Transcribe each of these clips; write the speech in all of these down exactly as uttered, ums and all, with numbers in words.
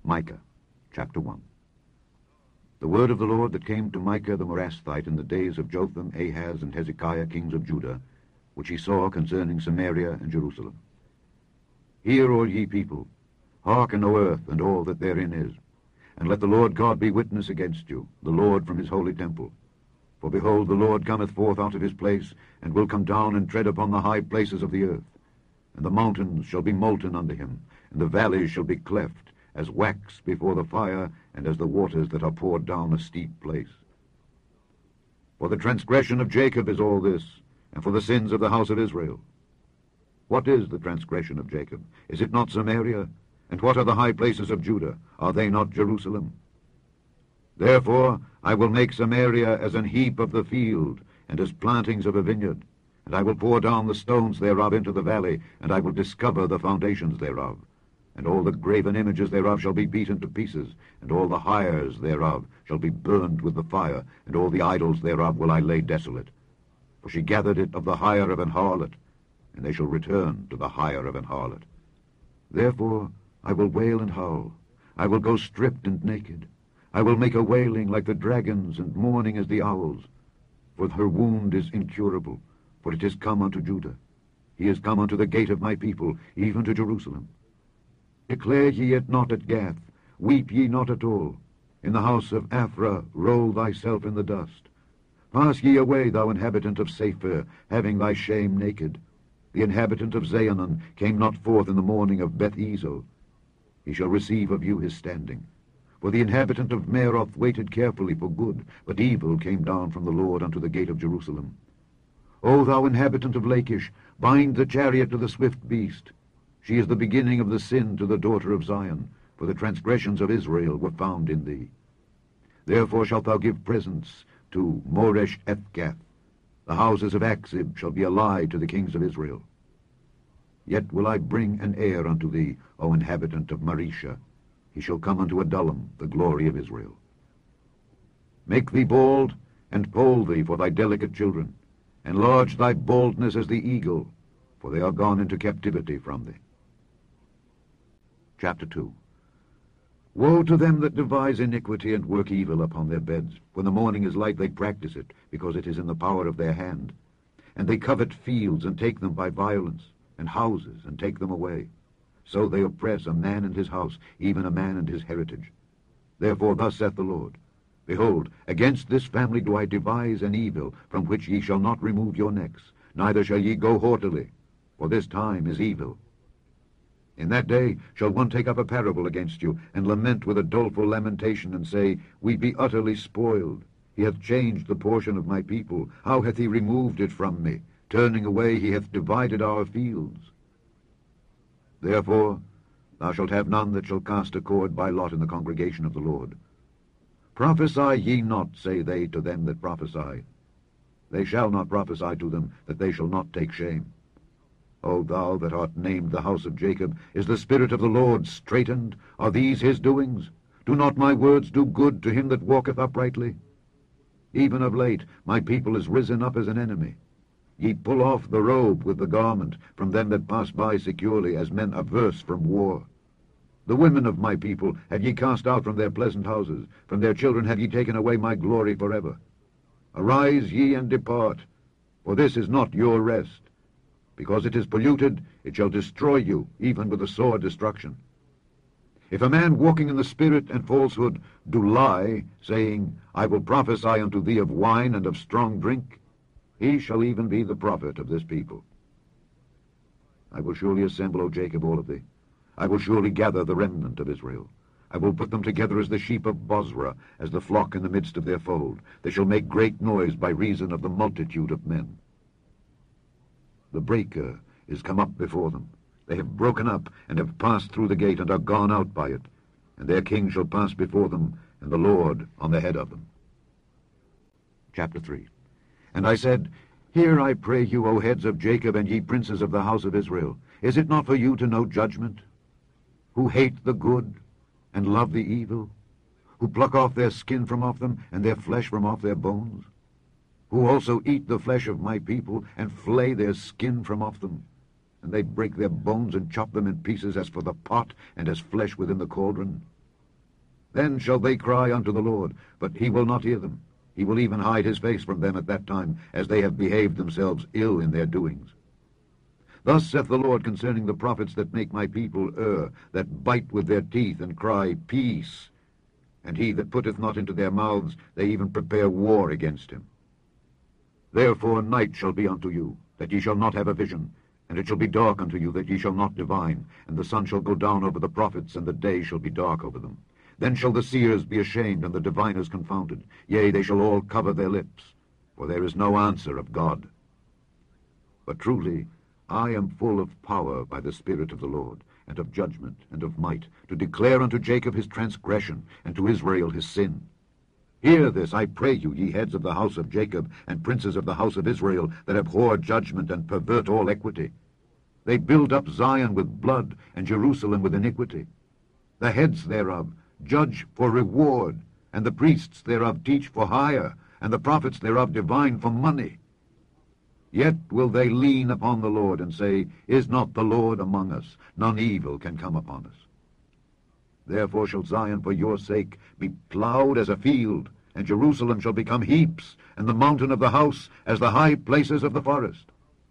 Micah, chapter one. The word of the Lord that came to Micah the Morasthite in the days of Jotham, Ahaz, and Hezekiah, kings of Judah, which he saw concerning Samaria and Jerusalem. Hear, all ye people, hearken, O earth, and all that therein is, and let the Lord God be witness against you, the Lord from his holy temple. For behold, the Lord cometh forth out of his place, and will come down and tread upon the high places of the earth. And the mountains shall be molten under him, and the valleys shall be cleft, as wax before the fire, and as the waters that are poured down a steep place. For the transgression of Jacob is all this, and for the sins of the house of Israel. What is the transgression of Jacob? Is it not Samaria? And what are the high places of Judah? Are they not Jerusalem? Therefore I will make Samaria as an heap of the field, and as plantings of a vineyard. And I will pour down the stones thereof into the valley, and I will discover the foundations thereof. And all the graven images thereof shall be beaten to pieces, and all the hires thereof shall be burned with the fire, and all the idols thereof will I lay desolate. For she gathered it of the hire of an harlot, and they shall return to the hire of an harlot. Therefore I will wail and howl, I will go stripped and naked. I will make a wailing like the dragons, and mourning as the owls. For her wound is incurable, for it is come unto Judah. He is come unto the gate of my people, even to Jerusalem. Declare ye it not at Gath, weep ye not at all. In the house of Aphrah roll thyself in the dust. Pass ye away, thou inhabitant of Saphir, having thy shame naked. The inhabitant of Zaanann came not forth in the morning of Beth-ezel. He shall receive of you his standing. For the inhabitant of Meroth waited carefully for good, but evil came down from the Lord unto the gate of Jerusalem. O thou inhabitant of Lachish, bind the chariot to the swift beast. She is the beginning of the sin to the daughter of Zion, for the transgressions of Israel were found in thee. Therefore shalt thou give presents to Moresh-Ethgath. The houses of Achzib shall be a lie to the kings of Israel. Yet will I bring an heir unto thee, O inhabitant of Maresha. He shall come unto Adullam, the glory of Israel. Make thee bald, and poll thee for thy delicate children. Enlarge thy baldness as the eagle, for they are gone into captivity from thee. Chapter two. Woe to them that devise iniquity and work evil upon their beds. When the morning is light they practice it, because it is in the power of their hand. And they covet fields, and take them by violence, and houses, and take them away. So they oppress a man and his house, even a man and his heritage. Therefore thus saith the Lord, Behold, against this family do I devise an evil, from which ye shall not remove your necks, neither shall ye go haughtily, for this time is evil. In that day shall one take up a parable against you, and lament with a doleful lamentation, and say, We be utterly spoiled. He hath changed the portion of my people. How hath he removed it from me? Turning away he hath divided our fields. Therefore thou shalt have none that shall cast a cord by lot in the congregation of the Lord. Prophesy ye not, say they to them that prophesy. They shall not prophesy to them, that they shall not take shame. O thou that art named the house of Jacob, is the Spirit of the Lord straitened? Are these his doings? Do not my words do good to him that walketh uprightly? Even of late my people is risen up as an enemy. Ye pull off the robe with the garment from them that pass by securely, as men averse from war. The women of my people have ye cast out from their pleasant houses. From their children have ye taken away my glory forever. Arise ye and depart, for this is not your rest. Because it is polluted, it shall destroy you, even with a sore destruction. If a man walking in the spirit and falsehood do lie, saying, I will prophesy unto thee of wine and of strong drink, he shall even be the prophet of this people. I will surely assemble, O Jacob, all of thee. I will surely gather the remnant of Israel. I will put them together as the sheep of Bozrah, as the flock in the midst of their fold. They shall make great noise by reason of the multitude of men. The breaker is come up before them. They have broken up, and have passed through the gate, and are gone out by it. And their king shall pass before them, and the Lord on the head of them. Chapter three. And I said, Hear, I pray you, O heads of Jacob, and ye princes of the house of Israel. Is it not for you to know judgment? Who hate the good, and love the evil? Who pluck off their skin from off them, and their flesh from off their bones? Who also eat the flesh of my people, and flay their skin from off them? And they break their bones, and chop them in pieces, as for the pot, and as flesh within the cauldron. Then shall they cry unto the Lord, but he will not hear them. He will even hide his face from them at that time, as they have behaved themselves ill in their doings. Thus saith the Lord concerning the prophets that make my people err, that bite with their teeth, and cry, Peace. And he that putteth not into their mouths, they even prepare war against him. Therefore night shall be unto you, that ye shall not have a vision, and it shall be dark unto you, that ye shall not divine, and the sun shall go down over the prophets, and the day shall be dark over them. Then shall the seers be ashamed, and the diviners confounded. Yea, they shall all cover their lips, for there is no answer of God. But truly I am full of power by the Spirit of the Lord, and of judgment, and of might, to declare unto Jacob his transgression, and to Israel his sin. Hear this, I pray you, ye heads of the house of Jacob, and princes of the house of Israel, that abhor judgment, and pervert all equity. They build up Zion with blood, and Jerusalem with iniquity. The heads thereof judge for reward, and the priests thereof teach for hire, and the prophets thereof divine for money. Yet will they lean upon the Lord, and say, Is not the Lord among us? None evil can come upon us. Therefore shall Zion for your sake be plowed as a field, and Jerusalem shall become heaps, and the mountain of the house as the high places of the forest.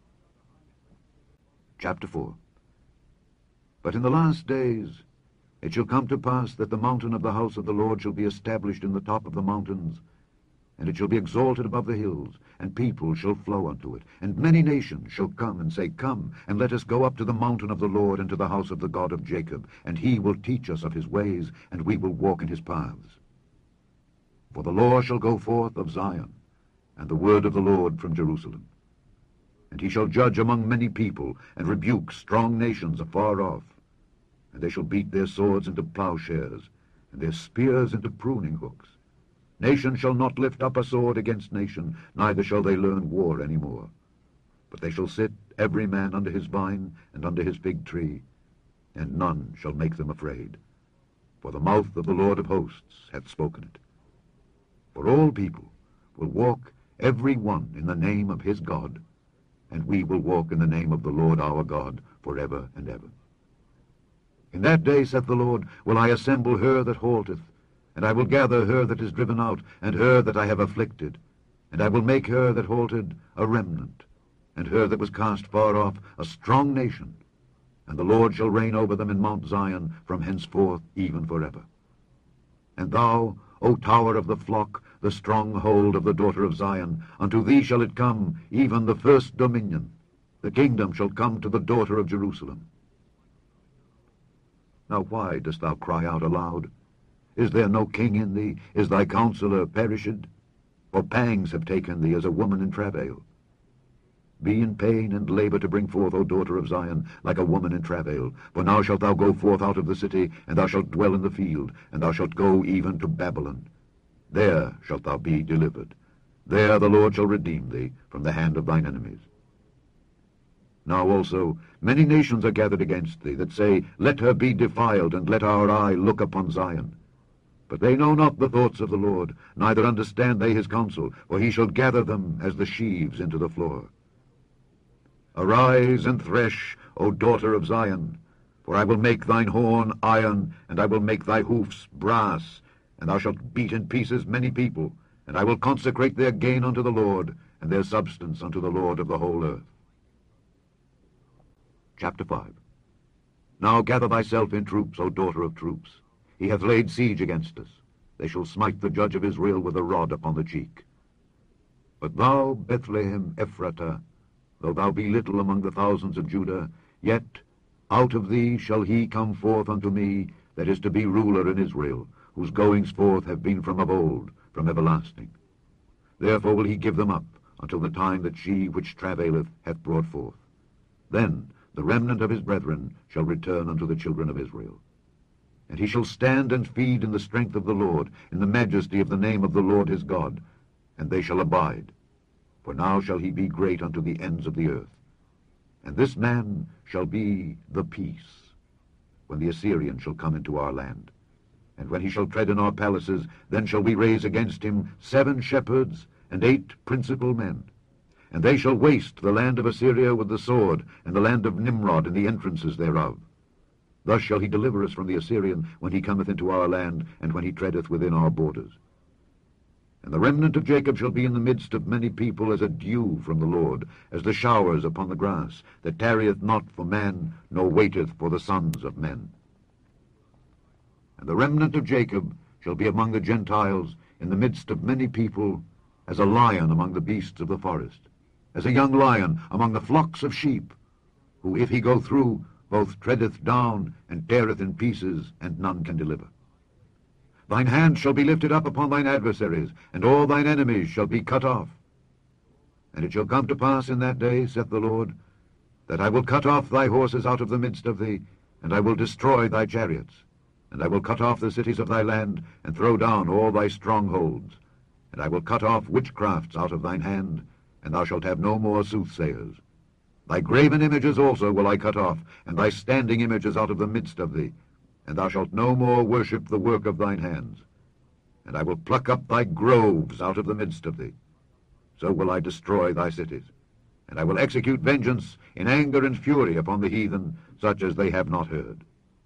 Chapter four. But in the last days it shall come to pass that the mountain of the house of the Lord shall be established in the top of the mountains, and it shall be exalted above the hills, and people shall flow unto it. And many nations shall come and say, Come, and let us go up to the mountain of the Lord, and to the house of the God of Jacob, and he will teach us of his ways, and we will walk in his paths. For the law shall go forth of Zion, and the word of the Lord from Jerusalem. And he shall judge among many people, and rebuke strong nations afar off. And they shall beat their swords into plowshares, and their spears into pruning hooks. Nation shall not lift up a sword against nation, neither shall they learn war any more. But they shall sit every man under his vine and under his fig tree, and none shall make them afraid. For the mouth of the Lord of hosts hath spoken it. For all people will walk every one in the name of his God, and we will walk in the name of the Lord our God forever and ever. In that day, saith the Lord, will I assemble her that halteth, and I will gather her that is driven out, and her that I have afflicted. And I will make her that halted a remnant, and her that was cast far off a strong nation. And the Lord shall reign over them in Mount Zion from henceforth even forever. And thou, O tower of the flock, the stronghold of the daughter of Zion, unto thee shall it come, even the first dominion. The kingdom shall come to the daughter of Jerusalem. Now why dost thou cry out aloud? Is there no king in thee? Is thy counselor perished? For pangs have taken thee as a woman in travail. Be in pain and labor to bring forth, O daughter of Zion, like a woman in travail. For now shalt thou go forth out of the city, and thou shalt dwell in the field, and thou shalt go even to Babylon. There shalt thou be delivered. There the Lord shall redeem thee from the hand of thine enemies. Now also many nations are gathered against thee, that say, Let her be defiled, and let our eye look upon Zion. But they know not the thoughts of the Lord, neither understand they his counsel, for he shall gather them as the sheaves into the floor. Arise and thresh, O daughter of Zion, for I will make thine horn iron, and I will make thy hoofs brass, and thou shalt beat in pieces many people, and I will consecrate their gain unto the Lord, and their substance unto the Lord of the whole earth. Chapter five. Now gather thyself in troops, O daughter of troops. He hath laid siege against us. They shall smite the judge of Israel with a rod upon the cheek. But thou, Bethlehem Ephratah, though thou be little among the thousands of Judah, yet out of thee shall he come forth unto me, that is to be ruler in Israel, whose goings forth have been from of old, from everlasting. Therefore will he give them up, until the time that she which travaileth hath brought forth. Then the remnant of his brethren shall return unto the children of Israel. And he shall stand and feed in the strength of the Lord, in the majesty of the name of the Lord his God, and they shall abide. For now shall he be great unto the ends of the earth. And this man shall be the peace, when the Assyrian shall come into our land. And when he shall tread in our palaces, then shall we raise against him seven shepherds and eight principal men. And they shall waste the land of Assyria with the sword, and the land of Nimrod and the entrances thereof. Thus shall he deliver us from the Assyrian when he cometh into our land, and when he treadeth within our borders. And the remnant of Jacob shall be in the midst of many people as a dew from the Lord, as the showers upon the grass, that tarrieth not for man, nor waiteth for the sons of men. And the remnant of Jacob shall be among the Gentiles, in the midst of many people, as a lion among the beasts of the forest, as a young lion among the flocks of sheep, who, if he go through, both treadeth down and teareth in pieces, and none can deliver. Thine hand shall be lifted up upon thine adversaries, and all thine enemies shall be cut off. And it shall come to pass in that day, saith the Lord, that I will cut off thy horses out of the midst of thee, and I will destroy thy chariots. And I will cut off the cities of thy land, and throw down all thy strongholds. And I will cut off witchcrafts out of thine hand, and thou shalt have no more soothsayers. Thy graven images also will I cut off, and thy standing images out of the midst of thee. And thou shalt no more worship the work of thine hands. And I will pluck up thy groves out of the midst of thee. So will I destroy thy cities. And I will execute vengeance in anger and fury upon the heathen, such as they have not heard.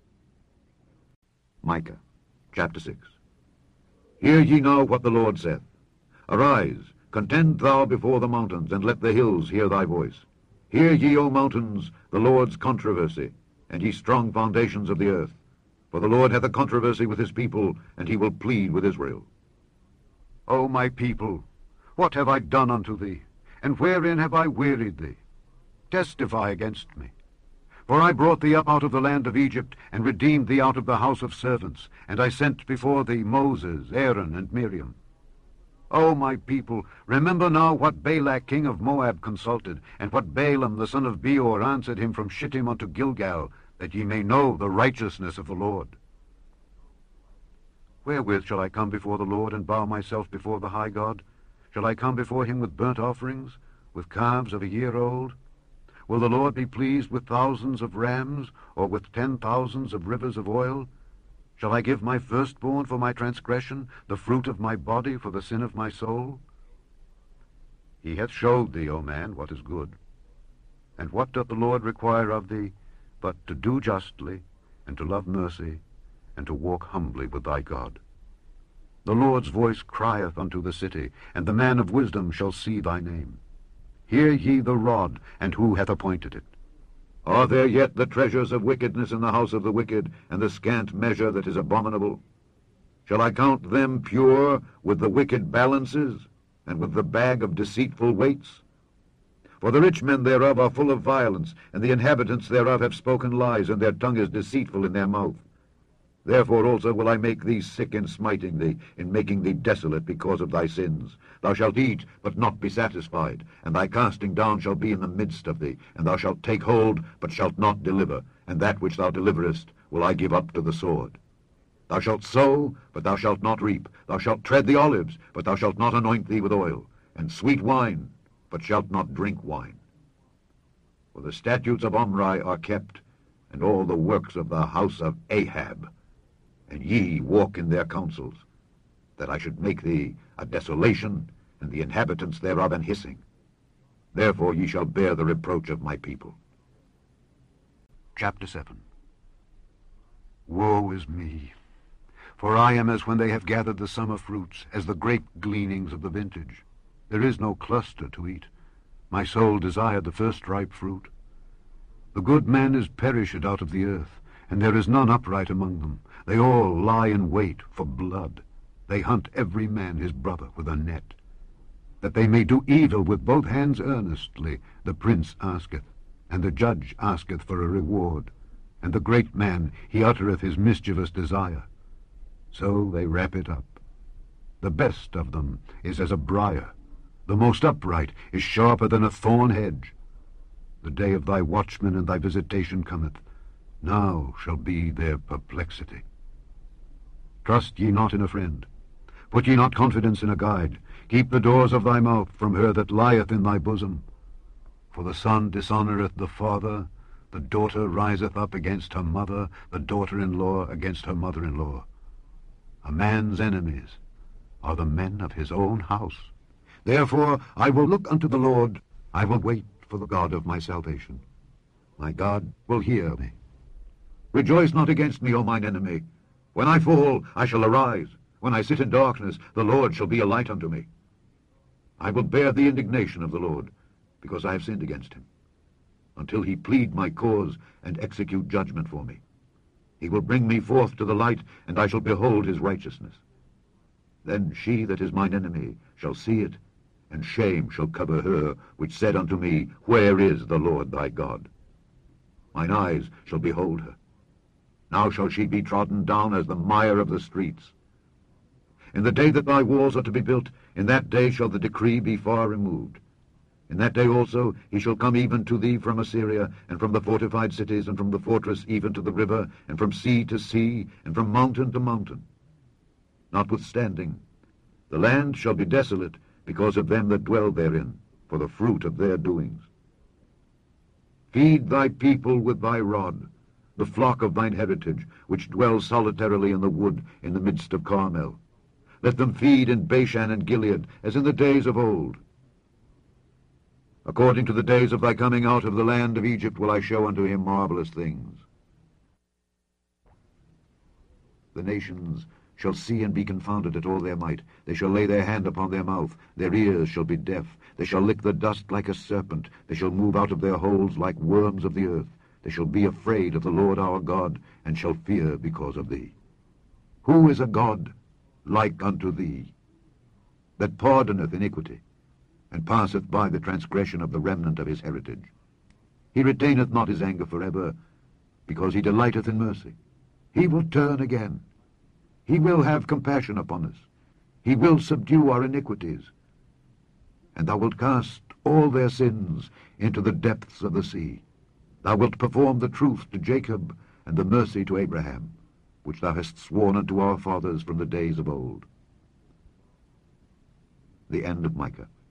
Micah, chapter six. Hear ye now what the Lord saith. Arise, contend thou before the mountains, and let the hills hear thy voice. Hear ye, O mountains, the Lord's controversy, and ye strong foundations of the earth. For the Lord hath a controversy with his people, and he will plead with Israel. O my people, what have I done unto thee? And wherein have I wearied thee? Testify against me. For I brought thee up out of the land of Egypt, and redeemed thee out of the house of servants, and I sent before thee Moses, Aaron, and Miriam. O my people, remember now what Balak king of Moab consulted, and what Balaam the son of Beor answered him from Shittim unto Gilgal, that ye may know the righteousness of the Lord. Wherewith shall I come before the Lord, and bow myself before the high God? Shall I come before him with burnt offerings, with calves of a year old? Will the Lord be pleased with thousands of rams, or with ten thousands of rivers of oil? Shall I give my firstborn for my transgression, the fruit of my body for the sin of my soul? He hath showed thee, O man, what is good. And what doth the Lord require of thee, but to do justly, and to love mercy, and to walk humbly with thy God? The Lord's voice crieth unto the city, and the man of wisdom shall see thy name. Hear ye the rod, and who hath appointed it? Are there yet the treasures of wickedness in the house of the wicked, and the scant measure that is abominable? Shall I count them pure with the wicked balances, and with the bag of deceitful weights? For the rich men thereof are full of violence, and the inhabitants thereof have spoken lies, and their tongue is deceitful in their mouth. Therefore also will I make thee sick in smiting thee, in making thee desolate because of thy sins. Thou shalt eat, but not be satisfied, and thy casting down shall be in the midst of thee, and thou shalt take hold, but shalt not deliver, and that which thou deliverest will I give up to the sword. Thou shalt sow, but thou shalt not reap. Thou shalt tread the olives, but thou shalt not anoint thee with oil, and sweet wine, but shalt not drink wine. For the statutes of Omri are kept, and all the works of the house of Ahab, and ye walk in their counsels, that I should make thee a desolation, and the inhabitants thereof an hissing. Therefore ye shall bear the reproach of my people. Chapter seven. Woe is me! For I am as when they have gathered the summer fruits, as the grape gleanings of the vintage. There is no cluster to eat. My soul desired the first ripe fruit. The good man is perished out of the earth, and there is none upright among them. They all lie in wait for blood. They hunt every man his brother with a net. That they may do evil with both hands earnestly, the prince asketh, and the judge asketh for a reward, and the great man, he uttereth his mischievous desire. So they wrap it up. The best of them is as a briar. The most upright is sharper than a thorn hedge. The day of thy watchman and thy visitation cometh. Now shall be their perplexity. Trust ye not in a friend. Put ye not confidence in a guide. Keep the doors of thy mouth from her that lieth in thy bosom. For the son dishonoureth the father, the daughter riseth up against her mother, the daughter-in-law against her mother-in-law. A man's enemies are the men of his own house. Therefore I will look unto the Lord, I will wait for the God of my salvation. My God will hear me. Rejoice not against me, O mine enemy. When I fall, I shall arise. When I sit in darkness, the Lord shall be a light unto me. I will bear the indignation of the Lord, because I have sinned against him, until he plead my cause and execute judgment for me. He will bring me forth to the light, and I shall behold his righteousness. Then she that is mine enemy shall see it, and shame shall cover her which said unto me, Where is the Lord thy God? Mine eyes shall behold her. Now shall she be trodden down as the mire of the streets. In the day that thy walls are to be built, in that day shall the decree be far removed. In that day also he shall come even to thee from Assyria, and from the fortified cities, and from the fortress even to the river, and from sea to sea, and from mountain to mountain. Notwithstanding, the land shall be desolate because of them that dwell therein, for the fruit of their doings. Feed thy people with thy rod, the flock of thine heritage, which dwell solitarily in the wood in the midst of Carmel. Let them feed in Bashan and Gilead, as in the days of old. According to the days of thy coming out of the land of Egypt will I show unto him marvelous things. The nations shall see and be confounded at all their might. They shall lay their hand upon their mouth. Their ears shall be deaf. They shall lick the dust like a serpent. They shall move out of their holes like worms of the earth. They shall be afraid of the Lord our God, and shall fear because of thee. Who is a God like unto thee, that pardoneth iniquity, and passeth by the transgression of the remnant of his heritage? He retaineth not his anger forever, because he delighteth in mercy. He will turn again. He will have compassion upon us. He will subdue our iniquities. And thou wilt cast all their sins into the depths of the sea. Thou wilt perform the truth to Jacob, and the mercy to Abraham, which thou hast sworn unto our fathers from the days of old. The end of Micah.